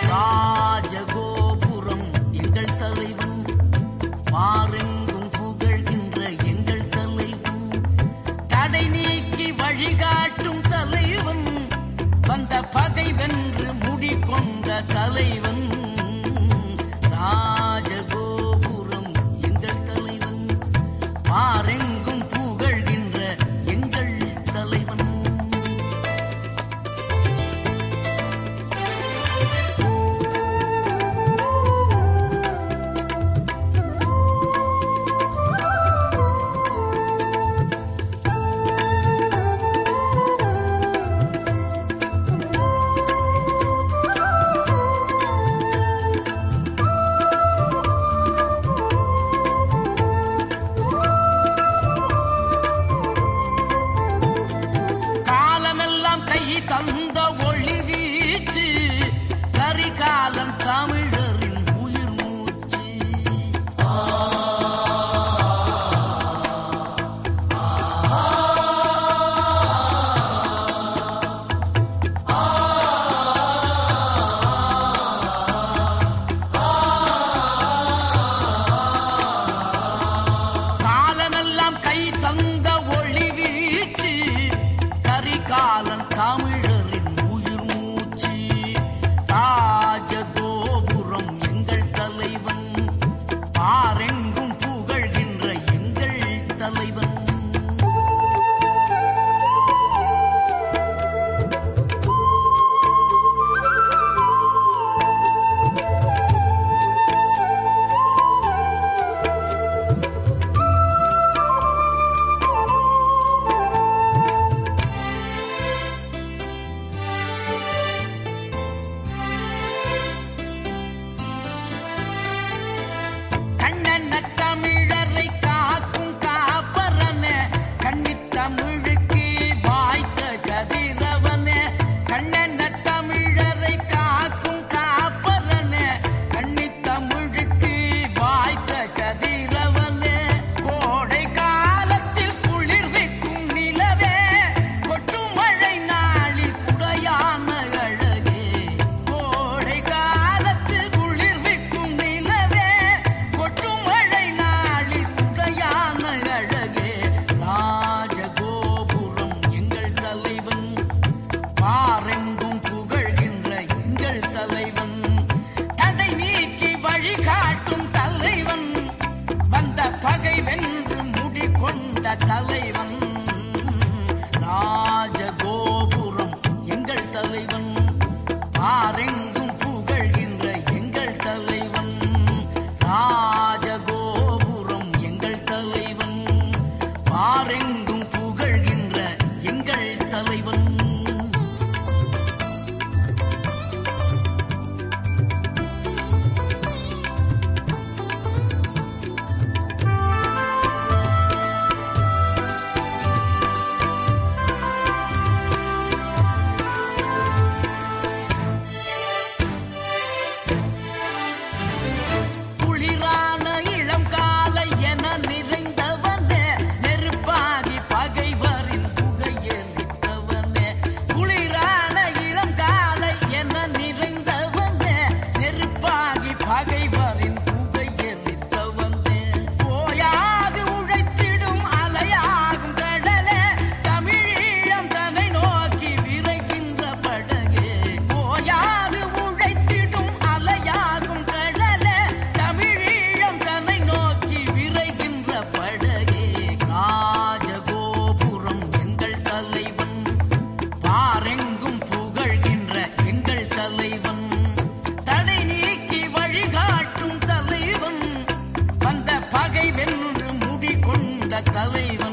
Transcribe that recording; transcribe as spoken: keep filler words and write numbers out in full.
ராஜகோபுரம் எங்கள் தலைவன், பாரெங்கும் புகழ்கின்ற எங்கள் தலைவன், தடை நீக்கி வழிகாட்டும் தலைவன், வந்த பகை வென்று முடிகொண்ட தலைவன். ராஜகோபுரம் எங்கள் தலைவன், பாரெங்கும் புகழ்கின்ற எங்கள் தலைவன். தந்த ஒளி வீச்சு கரிகாலன் தமிழரின் உயிர் மூச்சு. காலமெல்லாம் கை தந்த ஒளி வீச்சு கரிகாலன் தமிழரின் உயிர் மூச்சு. ராஜகோபுரம் எங்கள் தலைவன், பாரெங்கும் புகழ்கின்ற எங்கள் தலைவன். தமிழரை காக்கும் காப்பரன, கன்னித்தமிழுக்கு வாய்த்த கதிரவன. கண்ணன தமிழரை காக்கும் காப்பரன, கன்னித்தமிழுக்கு வாய்த்த கதிரவன. கோடை காலத்தில் குளிர்விக்கும் நிலவே, கொட்டும் மழை நாளில் குடையான அழகே. கோடை காலத்தில் குளிர்விக்கும் நிலவே, கொட்டும் ராஜகோபுரம் எங்கள் தலைவன், பாரெங்கும் புகழ்கின்ற எங்கள் தலைவன், தடை நீக்கி வழிகாட்டும் தலைவன், வந்த பகை வென்று முடிகொண்ட தலைவன். ராஜகோபுரம் எங்கள் தலைவன், பாரெங்கும் புகழ்கின்ற எங்கள் தலைவன். ராஜகோபுரம் எங்கள் தலைவன், பாரெங்கும் புகழ்கின்ற எங்கள் தலைவன். குளிரான இளம் காலை என நிறைந்தவனே, நெருப்பாகி பகைவரின் புகையெறித்தவனே. குளிரான இளம் காலை என நிறைந்தவனே, நெருப்பாகி பகைவரின் புகையெறித்தவனே. ஓயாது உழைத்திடும் அலையாகும் கடலே, தமிழீழம் தன்னை நோக்கி விரைகின்ற படகே. ஓயாது உழைத்திடும் அலையாகும் கடலே, தமிழீழம் தன்னை நோக்கி விரைகின்ற படகே. ராஜகோபுரம் எங்கள் தலைவன், பாரெங்கும் புகழ்கின்ற எங்கள் தலைவன், தடை நீக்கி வழிகாட்டும் தலைவன், வந்த பகை வென்று முடிகொண்ட தலைவன்.